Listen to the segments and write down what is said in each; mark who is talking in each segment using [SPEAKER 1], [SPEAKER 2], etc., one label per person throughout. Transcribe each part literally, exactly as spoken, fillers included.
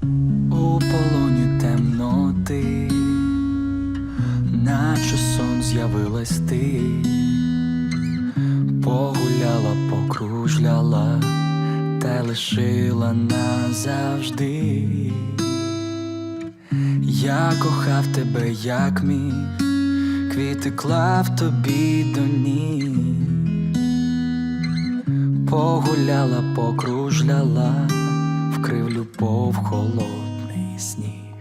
[SPEAKER 1] у полоні темноти, наче сон з'явилась ти, погуляла, покружляла, та лишила назавжди. Я кохав тебе, як міг, квіти клав тобі до ніг, погуляла, покружляла, вкрив любов холодний сніг.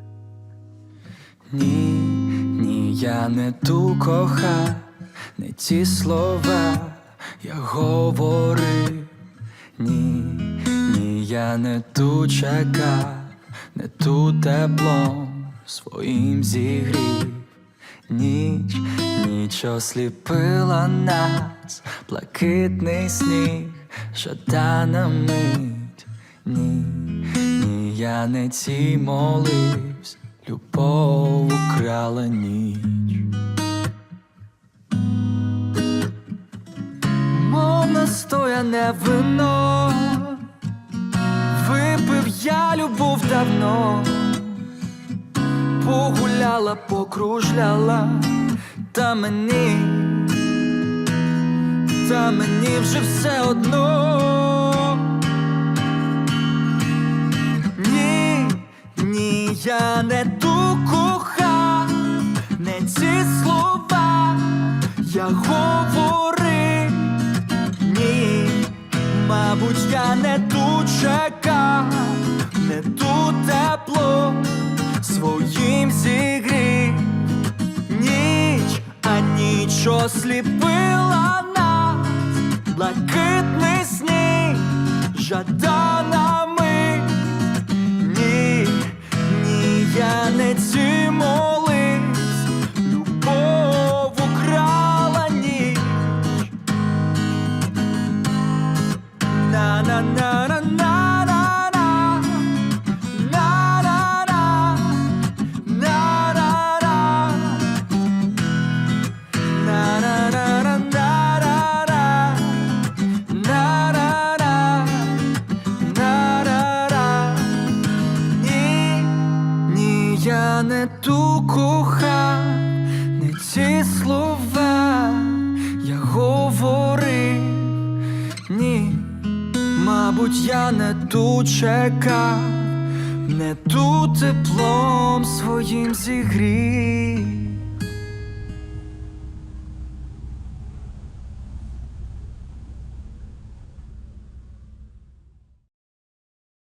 [SPEAKER 1] Ні, ні, я не ту кохав, не ті слова я говорив. Ні, ні, я не ту чекав, не ту теплом своїм зігрів. Ніч, ніч осліпила нас, блакитний сніг, жадана мить. Ні, ні, я не ці моливсь, любов украла ніч. Мов настояне вино, випив я любов давно, погуляла, покружляла, та мені, та мені вже все одно. Ні, ні, я не ту кохав, не ці слова я говорив. Ні, мабуть, я не ту чекав, не ту тепло своїм зігрів. Ніч, а ніч осліпила нас, блакитний сніг, жадана мить. Ні, ні, я не ці моливсь, любов украла ніч. На-на-на-на-на. Я не ту кохав, не ці слова я говорив. Ні, мабуть, я не ту чекав, не ту теплом своїм зігрів.